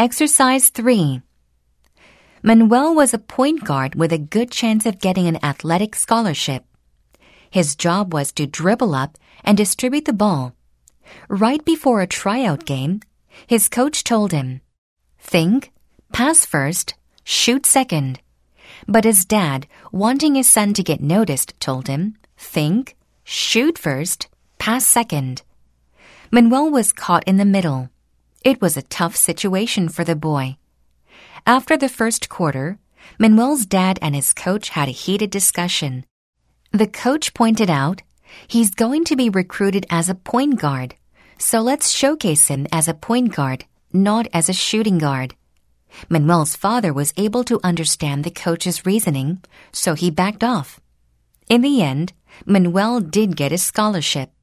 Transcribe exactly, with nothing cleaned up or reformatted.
Exercise three. Manuel was a point guard with a good chance of getting an athletic scholarship. His job was to dribble up and distribute the ball. Right before a tryout game, his coach told him, "Think, pass first, shoot second." But his dad, wanting his son to get noticed, told him, "Think, shoot first, pass second." Manuel was caught in the middle. It was a tough situation for the boy. After the first quarter, Manuel's dad and his coach had a heated discussion. The coach pointed out, "He's going to be recruited as a point guard, so let's showcase him as a point guard, not as a shooting guard." Manuel's father was able to understand the coach's reasoning, so he backed off. In the end, Manuel did get a scholarship.